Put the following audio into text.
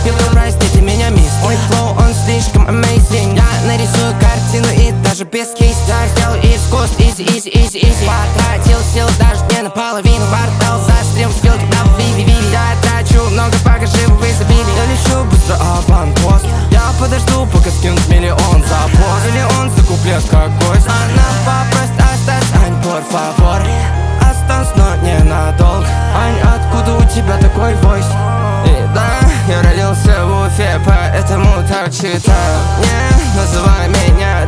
Белый прайс, ты меня мисс. Мой флоу, он слишком amazing. Я нарисую картину и даже без кейс. Я сделаю искусство easy. Потратил сил даже не наполовину. Портал застрял, спил тебя в Виви. Я трачу много, пока живу в изобилии. Я лечу быстро аванпост. Я подожду, пока скинут миллион за пост. Миллион за куплет как гость. Она попросит остаться, Ань, por favor. Останусь, но ненадолго. Ань, откуда у тебя такой войс? И да, я родился в Уфе, поэтому так читаю. Не называй меня